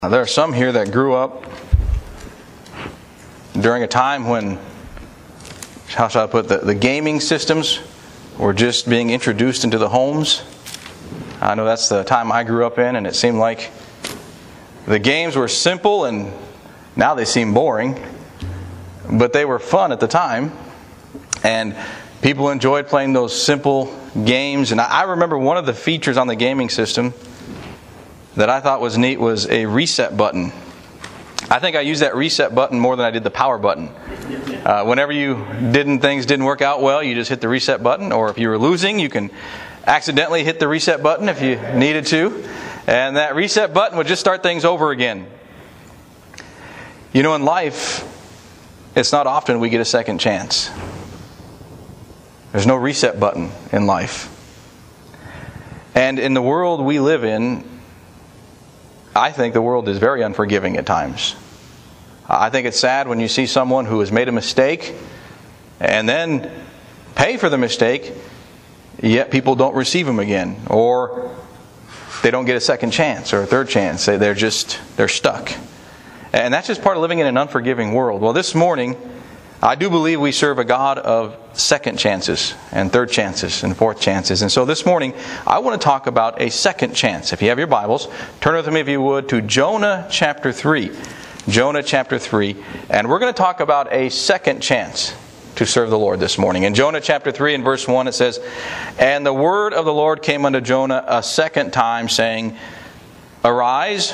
There are some here that grew up during a time when, how shall I put, the gaming systems were just being introduced into the homes. I know that's the time I grew up in, and it seemed like the games were simple, and now they seem boring. But they were fun at the time, and people enjoyed playing those simple games. And I remember one of the features on the gaming system that I thought was neat was a reset button. I think I used that reset button more than I did the power button. Whenever things didn't work out well, you just hit the reset button. Or if you were losing, you can accidentally hit the reset button if you needed to. And that reset button would just start things over again. You know, in life, it's not often we get a second chance. There's no reset button in life. And in the world we live in, I think the world is very unforgiving at times. I think it's sad when you see someone who has made a mistake and then pay for the mistake, yet people don't receive them again. Or they don't get a second chance or a third chance. They're stuck. And that's just part of living in an unforgiving world. Well, this morning, I do believe we serve a God of second chances and third chances and fourth chances. And so this morning, I want to talk about a second chance. If you have your Bibles, turn with me, if you would, to Jonah chapter 3. Jonah chapter 3. And we're going to talk about a second chance to serve the Lord this morning. In Jonah chapter 3 and verse 1 it says, "And the word of the Lord came unto Jonah a second time, saying, Arise,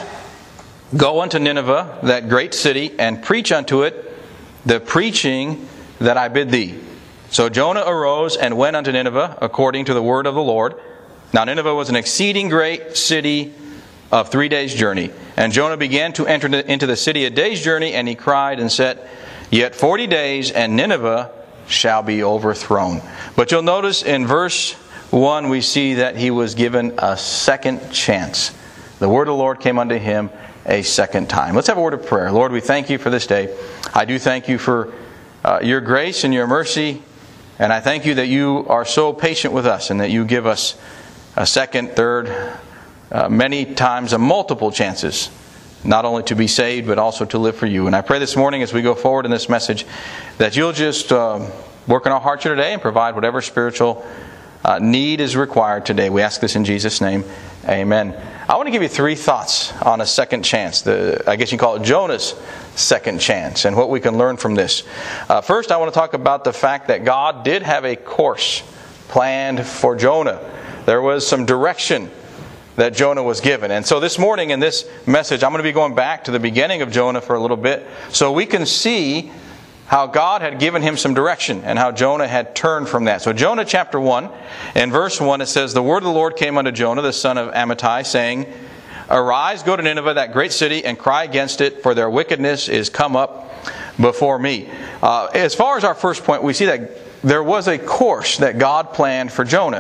go unto Nineveh, that great city, and preach unto it the preaching that I bid thee. So Jonah arose and went unto Nineveh, according to the word of the Lord. Now Nineveh was an exceeding great city of 3 days' journey. And Jonah began to enter into the city a day's journey, and he cried and said, Yet 40 days, and Nineveh shall be overthrown." But you'll notice in verse 1 we see that he was given a second chance. The word of the Lord came unto him a second time. Let's have a word of prayer. Lord, we thank you for this day. I do thank you for your grace and your mercy. And I thank you that you are so patient with us and that you give us a second, third, many times multiple chances, not only to be saved, but also to live for you. And I pray this morning as we go forward in this message that you'll just work in our hearts here today and provide whatever spiritual need is required today. We ask this in Jesus' name. Amen. I want to give you 3 thoughts on a second chance. I guess you call it Jonah's second chance and what we can learn from this. First, I want to talk about the fact that God did have a course planned for Jonah. There was some direction that Jonah was given. And so this morning in this message, I'm going to be going back to the beginning of Jonah for a little bit so we can see how God had given him some direction and how Jonah had turned from that. So Jonah chapter 1, in verse 1 it says, "The word of the Lord came unto Jonah, the son of Amittai, saying, Arise, go to Nineveh, that great city, and cry against it, for their wickedness is come up before me." As far as our first point, we see that there was a course that God planned for Jonah.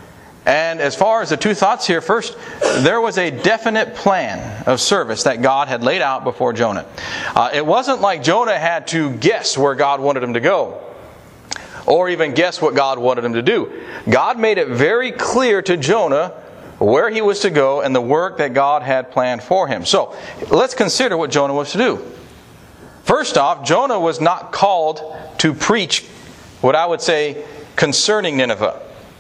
And as far as the 2 thoughts here, first, there was a definite plan of service that God had laid out before Jonah. It wasn't like Jonah had to guess where God wanted him to go, or even guess what God wanted him to do. God made it very clear to Jonah where he was to go and the work that God had planned for him. So, let's consider what Jonah was to do. First off, Jonah was not called to preach what I would say concerning Nineveh.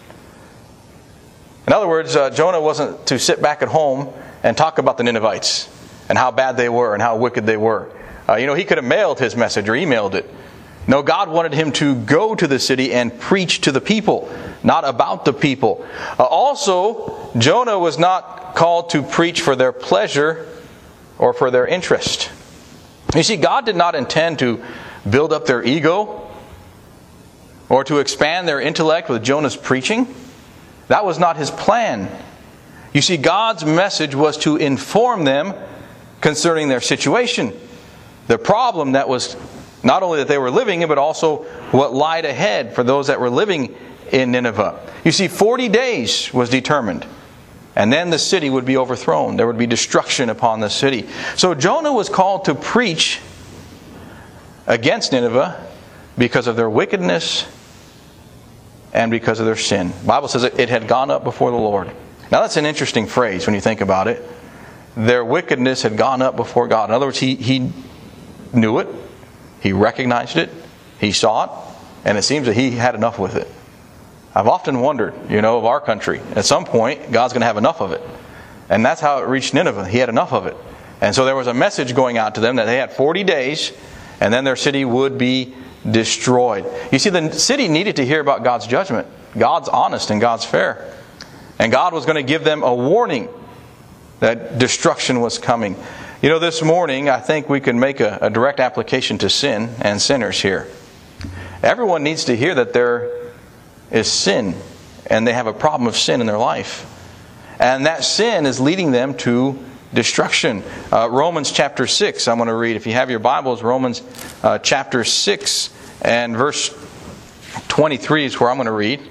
In other words, Jonah wasn't to sit back at home and talk about the Ninevites and how bad they were and how wicked they were. He could have mailed his message or emailed it. No, God wanted him to go to the city and preach to the people, not about the people. Also, Jonah was not called to preach for their pleasure or for their interest. You see, God did not intend to build up their ego or to expand their intellect with Jonah's preaching. That was not his plan. You see, God's message was to inform them concerning their situation. The problem that was not only that they were living in, but also what lied ahead for those that were living in Nineveh. You see, 40 days was determined. And then the city would be overthrown. There would be destruction upon the city. So Jonah was called to preach against Nineveh because of their wickedness and because of their sin. The Bible says it had gone up before the Lord. Now that's an interesting phrase when you think about it. their wickedness had gone up before God. In other words, he knew it, he recognized it, he saw it, and it seems that he had enough with it. I've often wondered, of our country, at some point, God's going to have enough of it. And that's how it reached Nineveh. He had enough of it. And so there was a message going out to them that they had 40 days, and then their city would be destroyed. You see, the city needed to hear about God's judgment. God's honest and God's fair. And God was going to give them a warning that destruction was coming. This morning, I think we can make a direct application to sin and sinners here. Everyone needs to hear that there is sin, and they have a problem of sin in their life. And that sin is leading them to destruction. Romans chapter 6, I'm going to read. If you have your Bibles, Romans chapter 6 and verse 23 is where I'm going to read.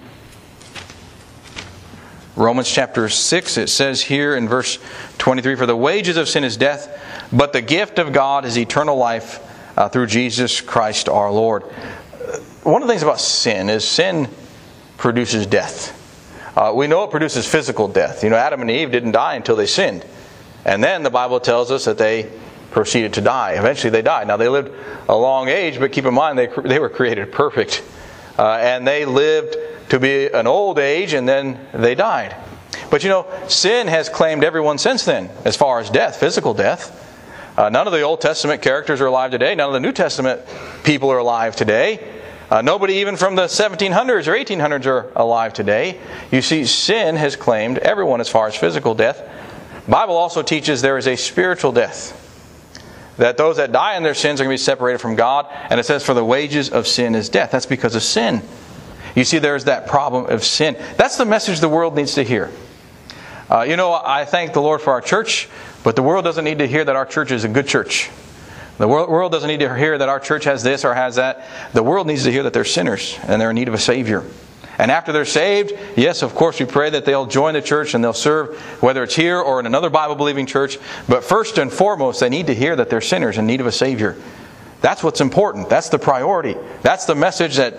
Romans chapter 6, it says here in verse 23, "For the wages of sin is death, but the gift of God is eternal life through Jesus Christ our Lord." One of the things about sin is sin produces death. We know it produces physical death. Adam and Eve didn't die until they sinned. And then the Bible tells us that they proceeded to die. Eventually they died. Now they lived a long age, but keep in mind they were created perfect. And they lived to be an old age, and then they died. But sin has claimed everyone since then, as far as death, physical death. None of the Old Testament characters are alive today. None of the New Testament people are alive today. Nobody even from the 1700s or 1800s are alive today. You see, sin has claimed everyone as far as physical death. The Bible also teaches there is a spiritual death. That those that die in their sins are going to be separated from God. And it says, "For the wages of sin is death." That's because of sin. You see, there's that problem of sin. That's the message the world needs to hear. I thank the Lord for our church, but the world doesn't need to hear that our church is a good church. The world doesn't need to hear that our church has this or has that. The world needs to hear that they're sinners and they're in need of a Savior. And after they're saved, yes, of course, we pray that they'll join the church and they'll serve, whether it's here or in another Bible-believing church. But first and foremost, they need to hear that they're sinners in need of a Savior. That's what's important. That's the priority. That's the message that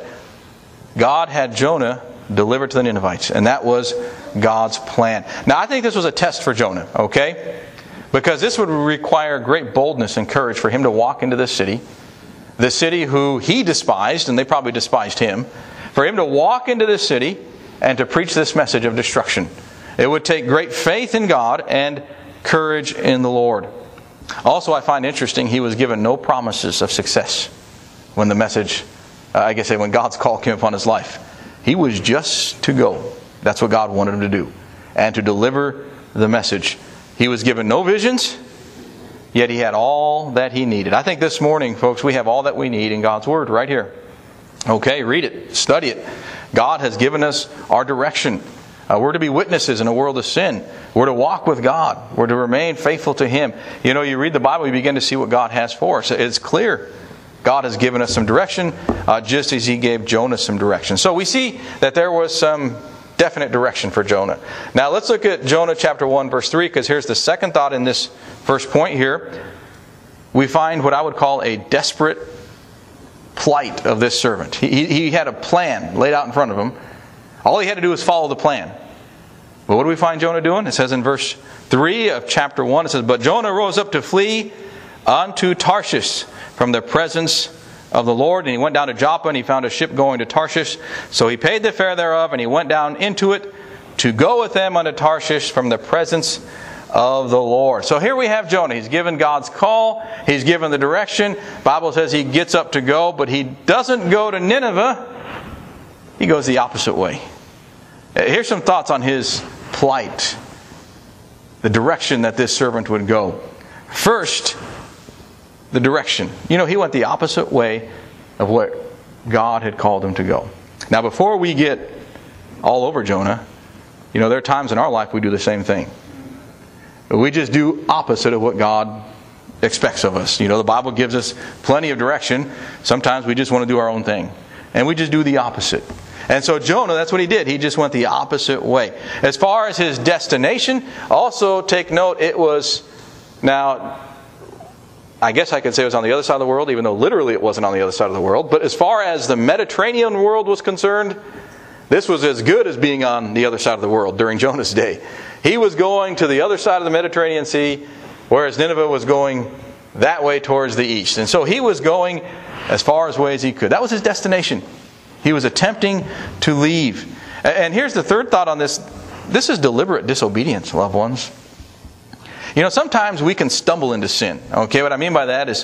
God had Jonah deliver to the Ninevites. And that was God's plan. Now, I think this was a test for Jonah, okay? Because this would require great boldness and courage for him to walk into this city who he despised, and they probably despised him, for him to walk into this city and to preach this message of destruction. It would take great faith in God and courage in the Lord. Also, I find interesting, he was given no promises of success when the message, when God's call came upon his life. He was just to go. That's what God wanted him to do. And to deliver the message. He was given no visions, yet he had all that he needed. I think this morning, folks, we have all that we need in God's Word right here. Okay, read it, study it. God has given us our direction. We're to be witnesses in a world of sin. We're to walk with God. We're to remain faithful to Him. You read the Bible, you begin to see what God has for us. It's clear. God has given us some direction, just as He gave Jonah some direction. So we see that there was some definite direction for Jonah. Now let's look at Jonah chapter 1 verse 3, because here's the second thought in this first point here. We find what I would call a desperate plight of this servant. He had a plan laid out in front of him. All he had to do was follow the plan. But what do we find Jonah doing? It says in verse 3 of chapter 1, it says, "But Jonah rose up to flee unto Tarshish from the presence of the Lord. And he went down to Joppa, and he found a ship going to Tarshish. So he paid the fare thereof, and he went down into it to go with them unto Tarshish from the presence of the Lord." So here we have Jonah. He's given God's call. He's given the direction. The Bible says he gets up to go, but he doesn't go to Nineveh. He goes the opposite way. Here's some thoughts on his plight, the direction that this servant would go. First, the direction. He went the opposite way of what God had called him to go. Now, before we get all over Jonah, there are times in our life we do the same thing. We just do opposite of what God expects of us. The Bible gives us plenty of direction. Sometimes we just want to do our own thing. And we just do the opposite. And so Jonah, that's what he did. He just went the opposite way. As far as his destination, also take note, it was, now, I guess I could say it was on the other side of the world, even though literally it wasn't on the other side of the world. But as far as the Mediterranean world was concerned, This was as good as being on the other side of the world during Jonah's day. He was going to the other side of the Mediterranean Sea, whereas Nineveh was going that way towards the east. And so he was going as far away as he could. That was his destination. He was attempting to leave. And here's the third thought on this. This is deliberate disobedience, loved ones. Sometimes we can stumble into sin. Okay, what I mean by that is,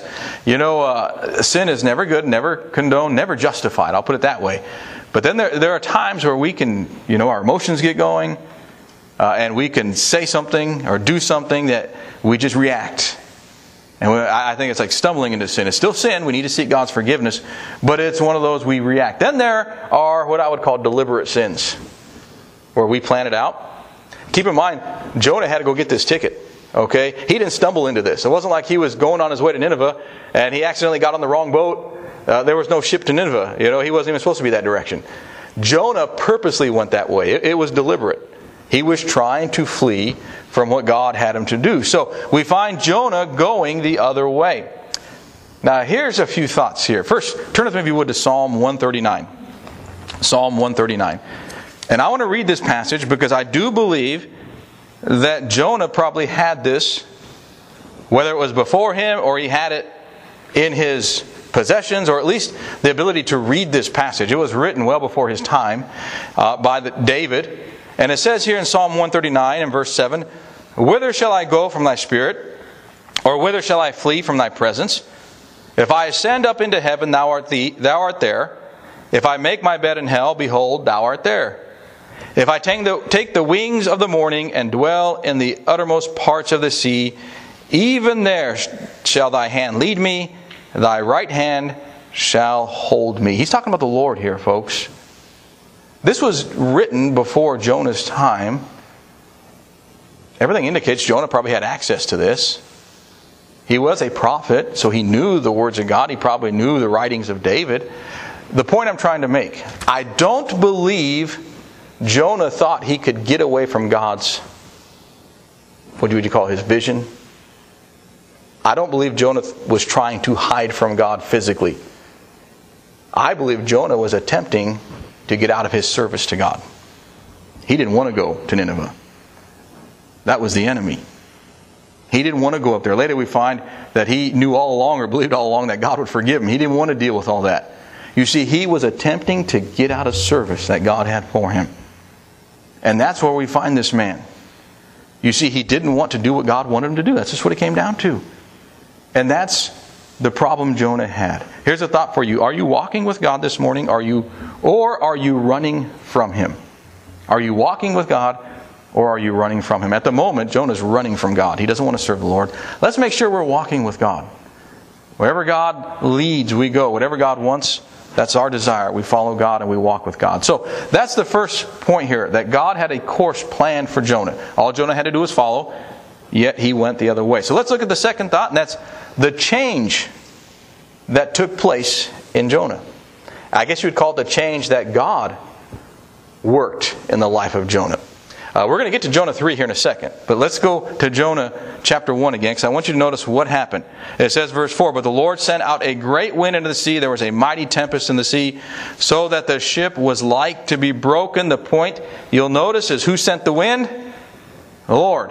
sin is never good, never condoned, never justified. I'll put it that way. But then there are times where we can, our emotions get going, and we can say something or do something that we just react. And I think it's like stumbling into sin. It's still sin. We need to seek God's forgiveness. But it's one of those we react. Then there are what I would call deliberate sins, where we plan it out. Keep in mind, Jonah had to go get this ticket. Okay? He didn't stumble into this. It wasn't like he was going on his way to Nineveh and he accidentally got on the wrong boat. There was no ship to Nineveh. He wasn't even supposed to be that direction. Jonah purposely went that way. It was deliberate. He was trying to flee from what God had him to do. So we find Jonah going the other way. Now here's a few thoughts here. First, turn with me if you would to Psalm 139. Psalm 139. And I want to read this passage because I do believe that Jonah probably had this, whether it was before him or he had it in his possessions, or at least the ability to read this passage. It was written well before his time by David. And it says here in Psalm 139 and verse 7, "Whither shall I go from thy spirit? Or whither shall I flee from thy presence? If I ascend up into heaven, thou art there. If I make my bed in hell, behold, thou art there. If I take the wings of the morning and dwell in the uttermost parts of the sea, even there shall thy hand lead me, thy right hand shall hold me." He's talking about the Lord here, folks. This was written before Jonah's time. Everything indicates Jonah probably had access to this. He was a prophet, so he knew the words of God. He probably knew the writings of David. The point I'm trying to make, I don't believe Jonah thought he could get away from God's, what would you call his vision? I don't believe Jonah was trying to hide from God physically. I believe Jonah was attempting to get out of his service to God. He didn't want to go to Nineveh. That was the enemy. He didn't want to go up there. Later we find that he knew all along, or believed all along, that God would forgive him. He didn't want to deal with all that. You see, he was attempting to get out of service that God had for him. And that's where we find this man. You see, he didn't want to do what God wanted him to do. That's just what it came down to. And that's the problem Jonah had. Here's a thought for you. Are you walking with God this morning? Or are you running from Him? Are you walking with God, or are you running from Him? At the moment, Jonah's running from God. He doesn't want to serve the Lord. Let's make sure we're walking with God. Wherever God leads, we go. Whatever God wants, that's our desire. We follow God and we walk with God. So that's the first point here, that God had a course planned for Jonah. All Jonah had to do was follow, yet he went the other way. So let's look at the second thought, and that's the change that took place in Jonah. I guess you would call it the change that God worked in the life of Jonah. We're going to get to Jonah 3 here in a second. But let's go to Jonah chapter 1 again, because I want you to notice what happened. It says, verse 4, "But the Lord sent out a great wind into the sea. There was a mighty tempest in the sea, so that the ship was like to be broken." The point you'll notice is who sent the wind? The Lord.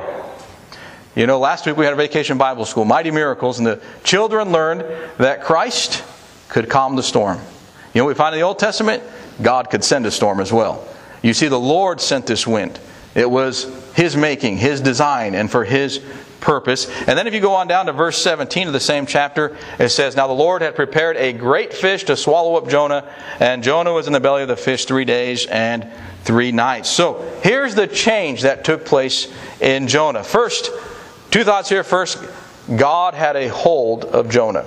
You know, last week we had a vacation Bible school, Mighty Miracles, and the children learned that Christ could calm the storm. You know what we find in the Old Testament? God could send a storm as well. You see, the Lord sent this wind. It was His making, His design, and for His purpose. And then if you go on down to verse 17 of the same chapter, it says, "Now the Lord had prepared a great fish to swallow up Jonah, and Jonah was in the belly of the fish 3 days and 3 nights." So here's the change that took place in Jonah. First, two thoughts here. First, God had a hold of Jonah.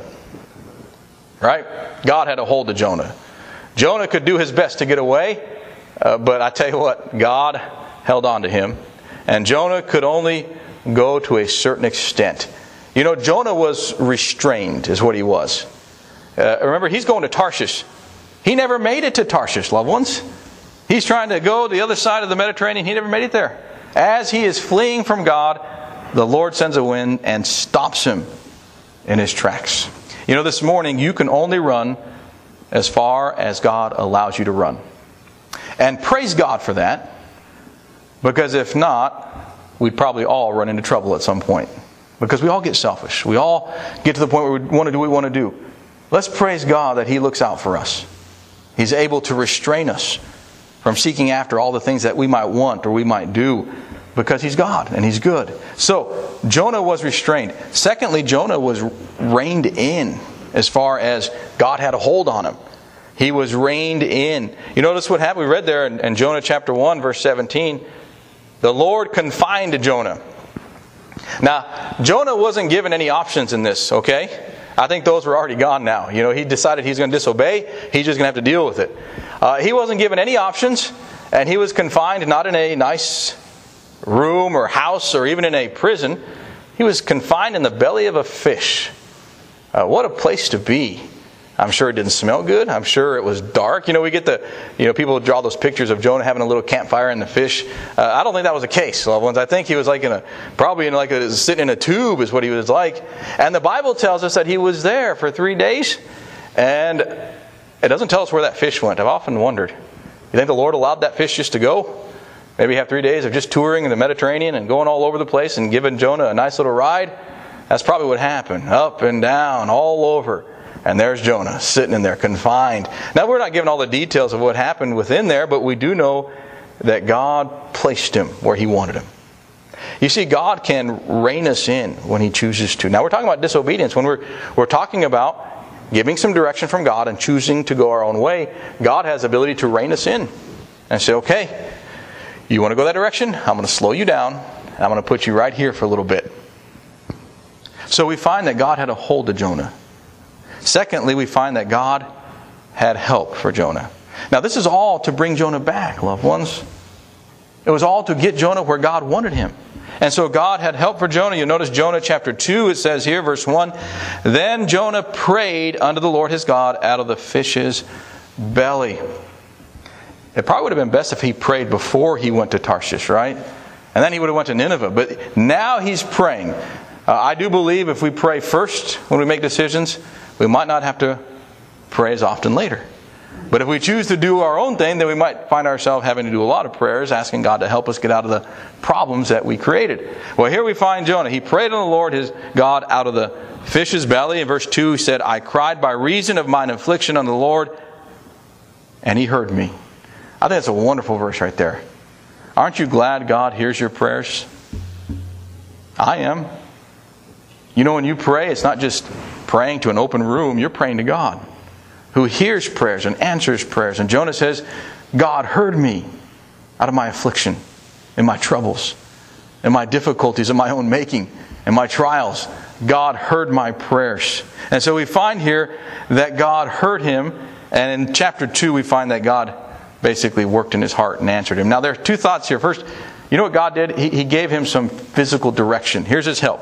Right? God had a hold of Jonah. Jonah could do his best to get away, but I tell you what, God held on to him. And Jonah could only go to a certain extent. You know, Jonah was restrained, is what he was. Remember, he's going to Tarshish. He never made it to Tarshish, loved ones. He's trying to go to the other side of the Mediterranean. He never made it there. As he is fleeing from God, the Lord sends a wind and stops him in his tracks. You know, this morning, you can only run as far as God allows you to run. And praise God for that, because if not, we'd probably all run into trouble at some point. Because we all get selfish. We all get to the point where we want to do what we want to do. Let's praise God that He looks out for us. He's able to restrain us from seeking after all the things that we might want or we might do, because He's God and He's good. So, Jonah was restrained. Secondly, Jonah was reined in as far as God had a hold on him. He was reined in. You notice what happened? We read there in Jonah chapter 1, verse 17. The Lord confined Jonah. Now, Jonah wasn't given any options in this, okay? I think those were already gone now. He decided he's going to disobey. He's just going to have to deal with it. He wasn't given any options, and he was confined not in a nice room or house or even in a prison. He was confined in the belly of a fish. What a place to be. I'm sure it didn't smell good. I'm sure it was dark. We get people draw those pictures of Jonah having a little campfire in the fish. I don't think that was the case, loved ones. I think he was sitting in a tube is what he was like. And the Bible tells us that he was there for 3 days. And it doesn't tell us where that fish went. I've often wondered. You think the Lord allowed that fish just to go? Maybe have 3 days of just touring in the Mediterranean and going all over the place and giving Jonah a nice little ride? That's probably what happened. Up and down, all over. And there's Jonah sitting in there, confined. Now, we're not given all the details of what happened within there, but we do know that God placed him where He wanted him. You see, God can rein us in when He chooses to. Now, we're talking about disobedience. When we're talking about giving some direction from God and choosing to go our own way, God has the ability to rein us in and say, okay, you want to go that direction? I'm going to slow you down, and I'm going to put you right here for a little bit. So we find that God had a hold of Jonah. Secondly, we find that God had help for Jonah. Now, this is all to bring Jonah back, loved ones. It was all to get Jonah where God wanted him. And so God had help for Jonah. You'll notice Jonah chapter 2, it says here, verse 1, Then Jonah prayed unto the Lord his God out of the fish's belly. It probably would have been best if he prayed before he went to Tarshish, right? And then he would have went to Nineveh. But now he's praying. I do believe if we pray first when we make decisions, we might not have to pray as often later. But if we choose to do our own thing, then we might find ourselves having to do a lot of prayers, asking God to help us get out of the problems that we created. Well, here we find Jonah. He prayed on the Lord his God out of the fish's belly. In verse 2, he said, I cried by reason of mine affliction unto the Lord, and He heard me. I think that's a wonderful verse right there. Aren't you glad God hears your prayers? I am. When you pray, it's not just praying to an open room. You're praying to God, who hears prayers and answers prayers. And Jonah says, God heard me out of my affliction, in my troubles, in my difficulties, in my own making, in my trials. God heard my prayers. And so we find here that God heard him. And in chapter 2, we find that God basically worked in his heart and answered him. Now, there are two thoughts here. First, you know what God did? He gave him some physical direction. Here's his help.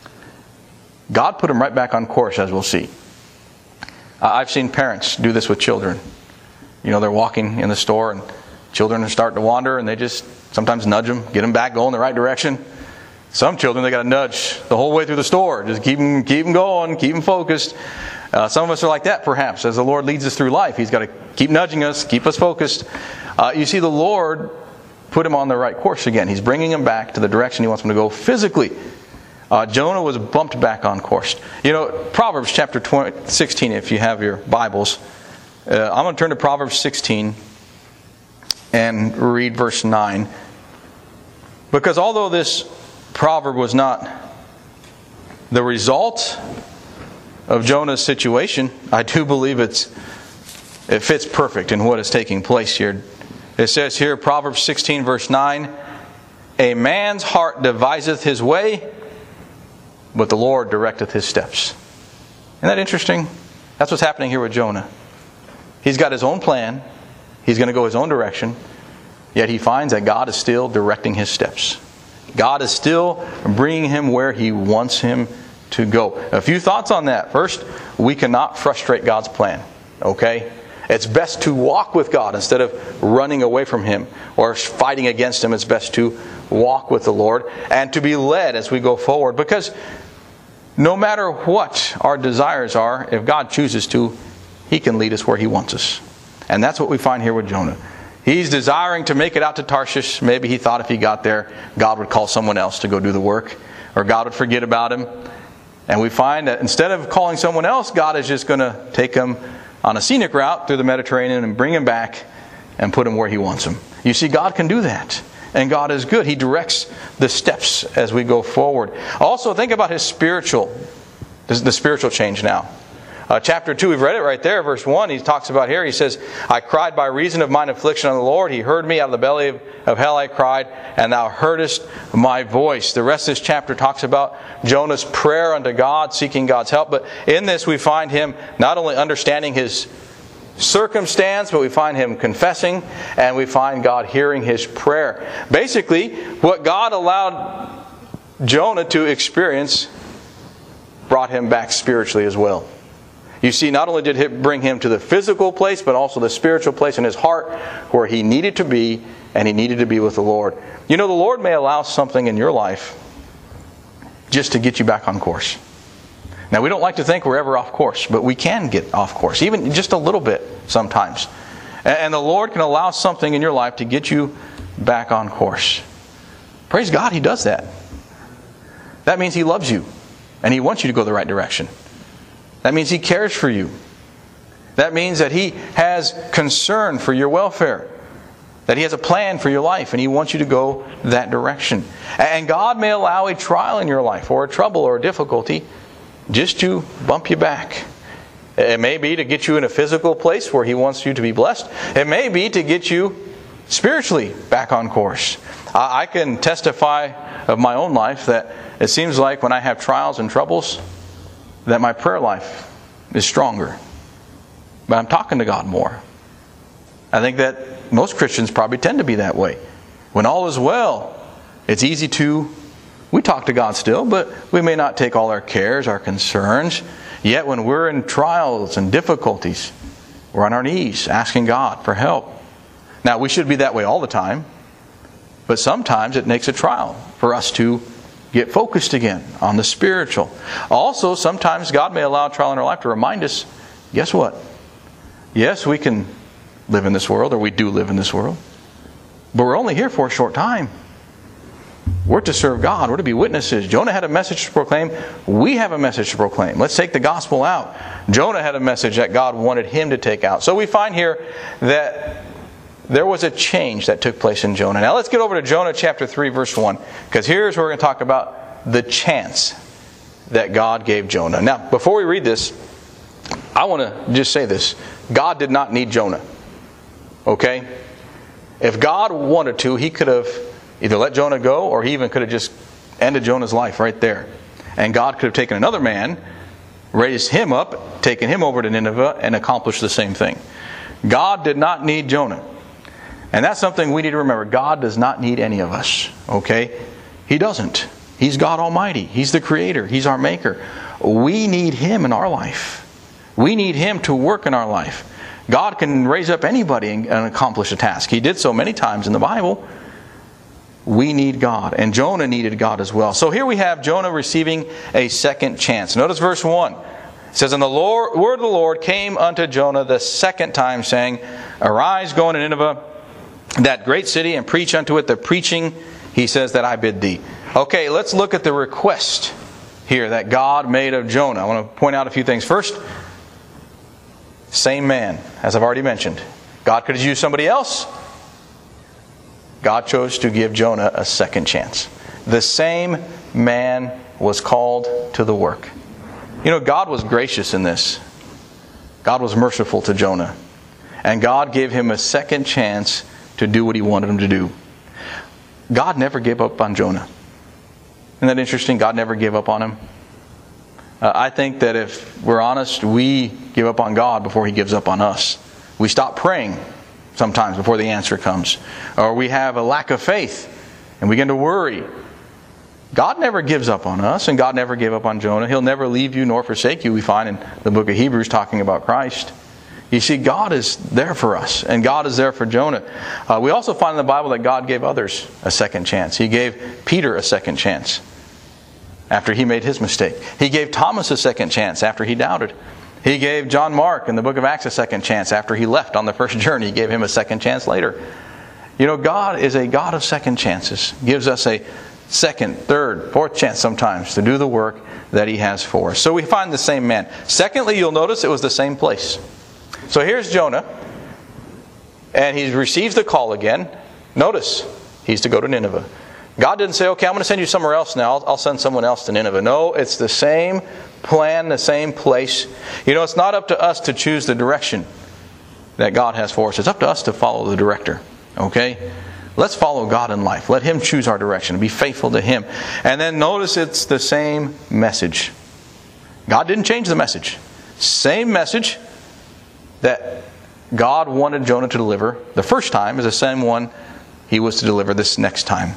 God put him right back on course, as we'll see. I've seen parents do this with children. They're walking in the store and children are starting to wander, and they just sometimes nudge them, get them back going the right direction. Some children, they got to nudge the whole way through the store. Just keep them going, keep them focused. Some of us are like that, perhaps. As the Lord leads us through life, He's got to keep nudging us, keep us focused. You see, the Lord put him on the right course again. He's bringing him back to the direction He wants him to go physically. Jonah was bumped back on course. Proverbs chapter 16, if you have your Bibles. I'm going to turn to Proverbs 16 and read verse 9. Because although this proverb was not the result of Jonah's situation, I do believe it fits perfect in what is taking place here. It says here, Proverbs 16 verse 9, A man's heart deviseth his way, but the Lord directeth his steps. Isn't that interesting? That's what's happening here with Jonah. He's got his own plan. He's going to go his own direction. Yet he finds that God is still directing his steps. God is still bringing him where He wants him to go. A few thoughts on that. First, we cannot frustrate God's plan. Okay? It's best to walk with God instead of running away from Him or fighting against Him. It's best to walk with the Lord and to be led as we go forward. Because no matter what our desires are, if God chooses to, He can lead us where He wants us. And that's what we find here with Jonah. He's desiring to make it out to Tarshish. Maybe he thought if he got there, God would call someone else to go do the work, or God would forget about him. And we find that instead of calling someone else, God is just going to take him on a scenic route through the Mediterranean and bring him back and put him where he wants him. You see, God can do that. And God is good. He directs the steps as we go forward. Also, think about the spiritual change now. Chapter 2, we've read it right there, verse 1. He talks about here, he says, I cried by reason of mine affliction on the Lord. He heard me out of the belly of hell I cried, and thou heardest my voice. The rest of this chapter talks about Jonah's prayer unto God, seeking God's help. But in this we find him not only understanding his circumstance, but we find him confessing, and we find God hearing his prayer. Basically, what God allowed Jonah to experience brought him back spiritually as well. You see, not only did it bring him to the physical place, but also the spiritual place in his heart where he needed to be, and he needed to be with the Lord. You know, the Lord may allow something in your life just to get you back on course. Now, we don't like to think we're ever off course, but we can get off course, even just a little bit sometimes. And the Lord can allow something in your life to get you back on course. Praise God, He does that. That means He loves you, and He wants you to go the right direction. That means He cares for you. That means that He has concern for your welfare. That He has a plan for your life, and He wants you to go that direction. And God may allow a trial in your life, or a trouble, or a difficulty, just to bump you back. It may be to get you in a physical place where He wants you to be blessed. It may be to get you spiritually back on course. I can testify of my own life that it seems like when I have trials and troubles, that my prayer life is stronger. But I'm talking to God more. I think that most Christians probably tend to be that way. When all is well, it's easy to... We talk to God still, but we may not take all our cares, our concerns. Yet when we're in trials and difficulties, we're on our knees asking God for help. Now, we should be that way all the time. But sometimes it takes a trial for us to get focused again on the spiritual. Also, sometimes God may allow a trial in our life to remind us, guess what? Yes, we can live in this world, or we do live in this world. But we're only here for a short time. We're to serve God. We're to be witnesses. Jonah had a message to proclaim. We have a message to proclaim. Let's take the gospel out. Jonah had a message that God wanted him to take out. So we find here that there was a change that took place in Jonah. Now let's get over to Jonah chapter 3, verse 1. Because here's where we're going to talk about the chance that God gave Jonah. Now, before we read this, I want to just say this. God did not need Jonah. Okay? If God wanted to, He could have either let Jonah go, or He even could have just ended Jonah's life right there. And God could have taken another man, raised him up, taken him over to Nineveh, and accomplished the same thing. God did not need Jonah. And that's something we need to remember. God does not need any of us. Okay? He doesn't. He's God Almighty. He's the Creator. He's our Maker. We need Him in our life. We need Him to work in our life. God can raise up anybody and accomplish a task. He did so many times in the Bible. We need God. And Jonah needed God as well. So here we have Jonah receiving a second chance. Notice verse 1. It says, And the word of the Lord came unto Jonah the second time, saying, Arise, go into Nineveh, that great city, and preach unto it the preaching, He says, that I bid thee. Okay, let's look at the request here that God made of Jonah. I want to point out a few things. First, same man, as I've already mentioned. God could have used somebody else. God chose to give Jonah a second chance. The same man was called to the work. You know, God was gracious in this. God was merciful to Jonah. And God gave him a second chance to do what He wanted him to do. God never gave up on Jonah. Isn't that interesting? God never gave up on him. I think that if we're honest, we give up on God before He gives up on us. We stop praying sometimes before the answer comes. Or we have a lack of faith and we begin to worry. God never gives up on us, and God never gave up on Jonah. He'll never leave you nor forsake you, we find in the book of Hebrews talking about Christ. You see, God is there for us, and God is there for Jonah. We also find in the Bible that God gave others a second chance. He gave Peter a second chance after he made his mistake. He gave Thomas a second chance after he doubted. He gave John Mark in the book of Acts a second chance after he left on the first journey. He gave him a second chance later. You know, God is a God of second chances. Gives us a second, third, fourth chance sometimes to do the work that He has for us. So we find the same man. Secondly, you'll notice it was the same place. So here's Jonah, and he receives the call again. Notice, he's to go to Nineveh. God didn't say, okay, I'm going to send you somewhere else now. I'll send someone else to Nineveh. No, it's the same plan, the same place. You know, it's not up to us to choose the direction that God has for us. It's up to us to follow the director. Okay? Let's follow God in life. Let Him choose our direction. Be faithful to Him. And then notice it's the same message. God didn't change the message. Same message that God wanted Jonah to deliver the first time is the same one He was to deliver this next time.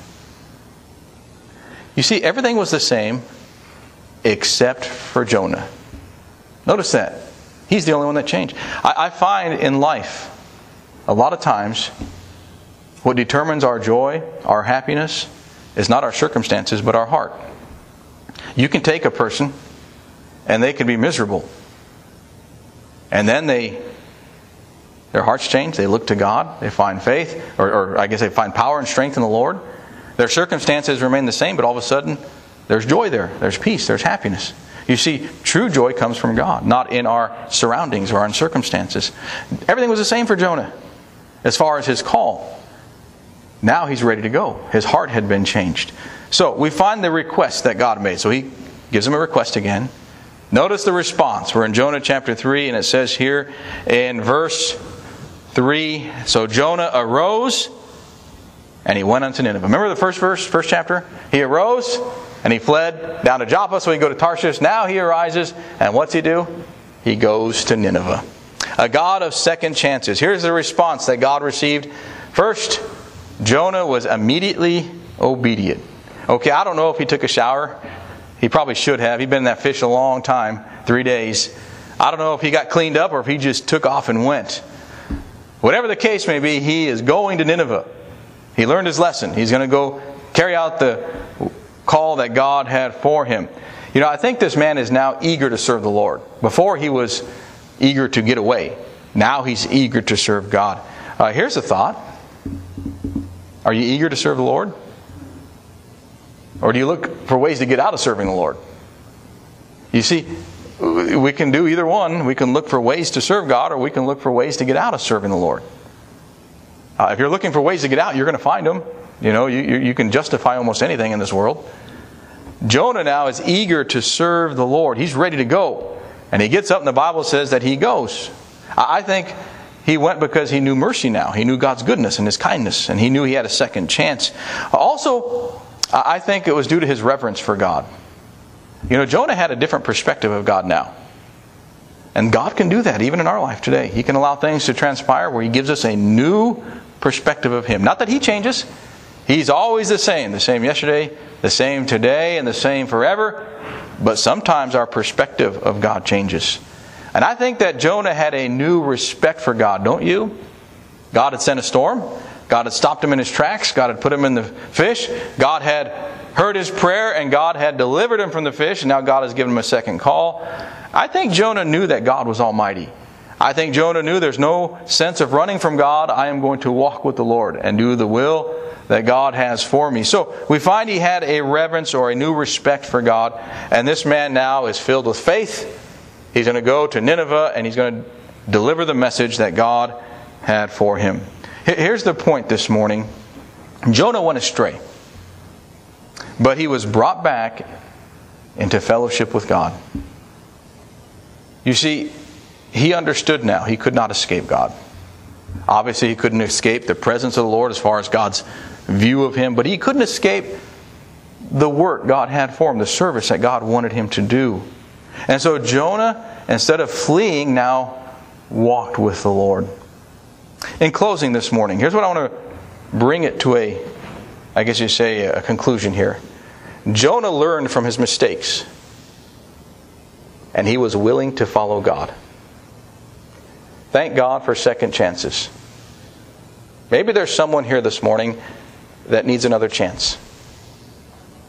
You see, everything was the same except for Jonah. Notice that. He's the only one that changed. I find in life, a lot of times, what determines our joy, our happiness, is not our circumstances, but our heart. You can take a person, and they can be miserable. And then their hearts change. They look to God. They find faith, or I guess they find power and strength in the Lord. Their circumstances remain the same, but all of a sudden, there's joy there. There's peace. There's happiness. You see, true joy comes from God, not in our surroundings or our circumstances. Everything was the same for Jonah as far as his call. Now he's ready to go. His heart had been changed. So we find the request that God made. So He gives him a request again. Notice the response. We're in Jonah chapter 3, and it says here in verse 3, so Jonah arose and he went unto Nineveh. Remember the first chapter? He arose and he fled down to Joppa so he could go to Tarshish. Now he arises, and what's he do? He goes to Nineveh. A God of second chances. Here's the response that God received. First, Jonah was immediately obedient. Okay, I don't know if he took a shower. He probably should have. He'd been in that fish a long time, 3 days. I don't know if he got cleaned up or if he just took off and went. Whatever the case may be, he is going to Nineveh. He learned his lesson. He's going to go carry out the call that God had for him. You know, I think this man is now eager to serve the Lord. Before he was eager to get away. Now he's eager to serve God. Here's a thought. Are you eager to serve the Lord? Or do you look for ways to get out of serving the Lord? You see, we can do either one. We can look for ways to serve God, or we can look for ways to get out of serving the Lord. If you're looking for ways to get out, you're going to find them. You know, you can justify almost anything in this world. Jonah now is eager to serve the Lord. He's ready to go. And he gets up, and the Bible says that he goes. I think he went because he knew mercy now. He knew God's goodness and His kindness, and he knew he had a second chance. Also, I think it was due to his reverence for God. You know, Jonah had a different perspective of God now. And God can do that even in our life today. He can allow things to transpire where He gives us a new perspective of Him. Not that He changes. He's always the same yesterday, the same today, and the same forever. But sometimes our perspective of God changes. And I think that Jonah had a new respect for God, don't you? God had sent a storm. God had stopped him in his tracks. God had put him in the fish. God had heard his prayer, and God had delivered him from the fish. And now God has given him a second call. I think Jonah knew that God was almighty. I think Jonah knew there's no sense of running from God. I am going to walk with the Lord and do the will that God has for me. So we find he had a reverence or a new respect for God. And this man now is filled with faith. He's going to go to Nineveh, and he's going to deliver the message that God had for him. Here's the point this morning. Jonah went astray, but he was brought back into fellowship with God. You see, he understood now he could not escape God. Obviously, he couldn't escape the presence of the Lord as far as God's view of him, but he couldn't escape the work God had for him, the service that God wanted him to do. And so Jonah, instead of fleeing, now walked with the Lord. In closing this morning, here's what I want to bring it to a conclusion here. Jonah learned from his mistakes, and he was willing to follow God. Thank God for second chances. Maybe there's someone here this morning that needs another chance.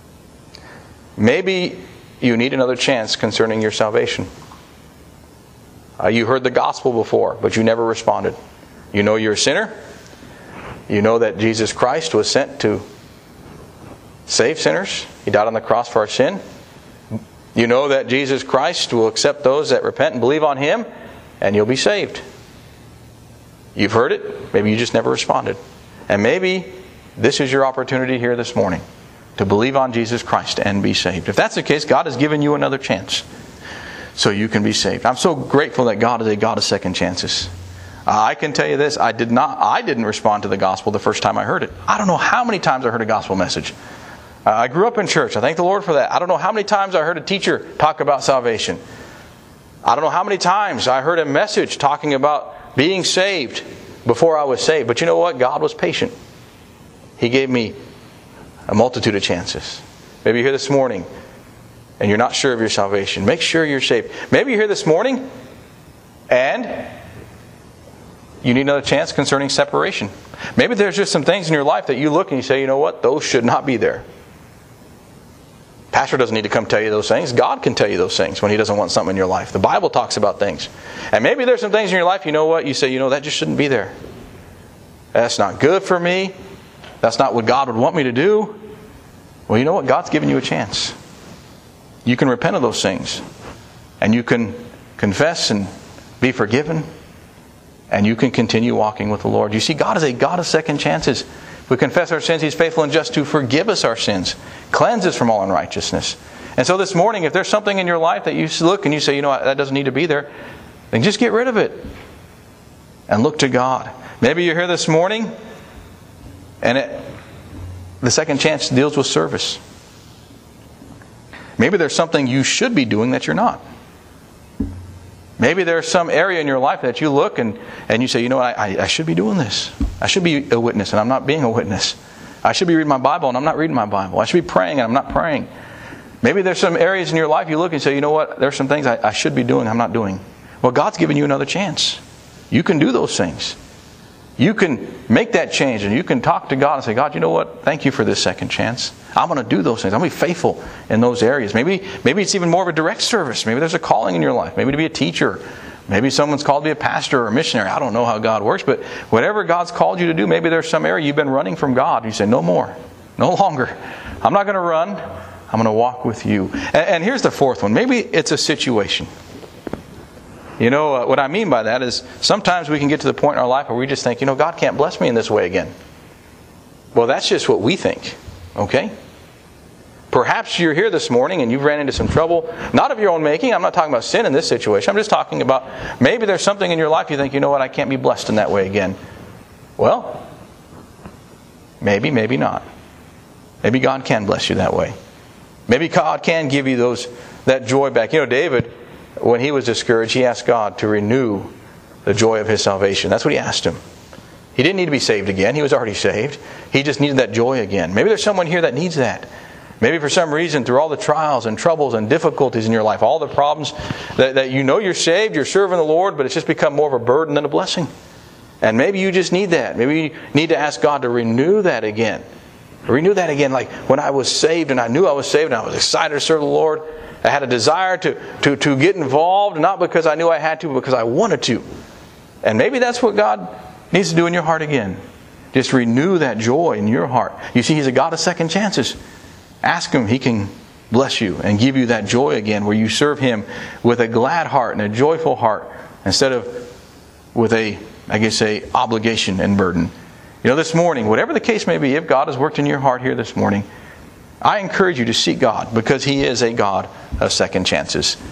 Maybe you need another chance concerning your salvation. You heard the gospel before, but you never responded. You know you're a sinner. You know that Jesus Christ was sent to save sinners. He died on the cross for our sin. You know that Jesus Christ will accept those that repent and believe on Him, and you'll be saved. You've heard it. Maybe you just never responded. And maybe this is your opportunity here this morning to believe on Jesus Christ and be saved. If that's the case, God has given you another chance so you can be saved. I'm so grateful that God is a God of second chances. I can tell you this, I didn't respond to the gospel the first time I heard it. I don't know how many times I heard a gospel message. I grew up in church. I thank the Lord for that. I don't know how many times I heard a teacher talk about salvation. I don't know how many times I heard a message talking about being saved before I was saved. But you know what? God was patient. He gave me a multitude of chances. Maybe you're here this morning and you're not sure of your salvation. Make sure you're saved. Maybe you're here this morning and you need another chance concerning separation. Maybe there's just some things in your life that you look and you say, you know what? Those should not be there. Pastor doesn't need to come tell you those things. God can tell you those things when He doesn't want something in your life. The Bible talks about things. And maybe there's some things in your life, you know what? You say, you know, that just shouldn't be there. That's not good for me. That's not what God would want me to do. Well, you know what? God's given you a chance. You can repent of those things. And you can confess and be forgiven. And you can continue walking with the Lord. You see, God is a God of second chances. If we confess our sins, He's faithful and just to forgive us our sins, cleanse us from all unrighteousness. And so this morning, if there's something in your life that you look and you say, you know what, that doesn't need to be there, then just get rid of it and look to God. Maybe you're here this morning and the second chance deals with service. Maybe there's something you should be doing that you're not. Maybe there's some area in your life that you look and you say, you know what, I should be doing this. I should be a witness and I'm not being a witness. I should be reading my Bible and I'm not reading my Bible. I should be praying and I'm not praying. Maybe there's some areas in your life you look and say, you know what, there's some things I should be doing I'm not doing. Well, God's given you another chance. You can do those things. You can make that change and you can talk to God and say, God, you know what, thank you for this second chance. I'm going to do those things. I'm going to be faithful in those areas. Maybe it's even more of a direct service. Maybe there's a calling in your life. Maybe to be a teacher. Maybe someone's called to be a pastor or a missionary. I don't know how God works, but whatever God's called you to do, maybe there's some area you've been running from God. You say, no more. No longer. I'm not going to run. I'm going to walk with you. And here's the fourth one. Maybe it's a situation. You know, what I mean by that is sometimes we can get to the point in our life where we just think, you know, God can't bless me in this way again. Well, that's just what we think. Okay? Perhaps you're here this morning and you've ran into some trouble, not of your own making. I'm not talking about sin in this situation. I'm just talking about maybe there's something in your life you think, you know what, I can't be blessed in that way again. Well, maybe not. Maybe God can bless you that way. Maybe God can give you that joy back. You know, David, when he was discouraged, he asked God to renew the joy of his salvation. That's what he asked Him. He didn't need to be saved again. He was already saved. He just needed that joy again. Maybe there's someone here that needs that. Maybe for some reason, through all the trials and troubles and difficulties in your life, all the problems that you know you're saved, you're serving the Lord, but it's just become more of a burden than a blessing. And maybe you just need that. Maybe you need to ask God to renew that again. Renew that again, like when I was saved and I knew I was saved and I was excited to serve the Lord. I had a desire to get involved, not because I knew I had to, but because I wanted to. And maybe that's what God needs to do in your heart again. Just renew that joy in your heart. You see, He's a God of second chances. Ask Him. He can bless you and give you that joy again where you serve Him with a glad heart and a joyful heart instead of with a obligation and burden. You know, this morning, whatever the case may be, if God has worked in your heart here this morning, I encourage you to seek God because He is a God of second chances.